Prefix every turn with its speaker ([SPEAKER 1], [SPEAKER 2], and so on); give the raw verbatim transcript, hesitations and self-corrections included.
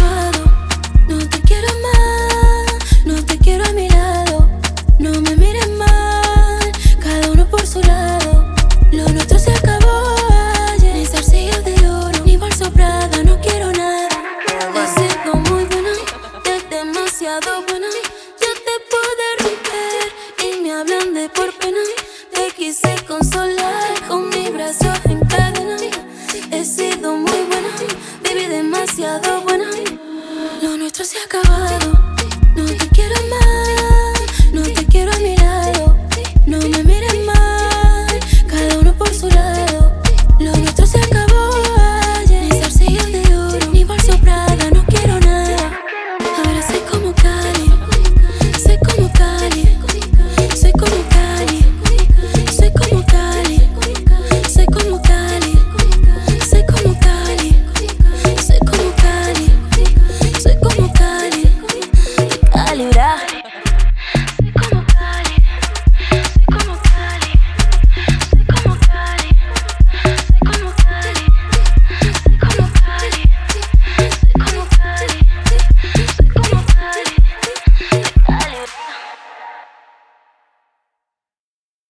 [SPEAKER 1] acabado. No te quiero más, no te quiero a mi lado. No me mires mal, cada uno por su lado. Lo nuestro se acabó ayer. Ni zarcillos de oro, ni bolso Prada, no quiero nada. He sido muy buena, es demasiado buena. Yo te pude romper y me hablan de por pena. Te quise consolar con mis brazos en cadena. He sido muy buena, baby, demasiado buena. Lo nuestro se ha acabado.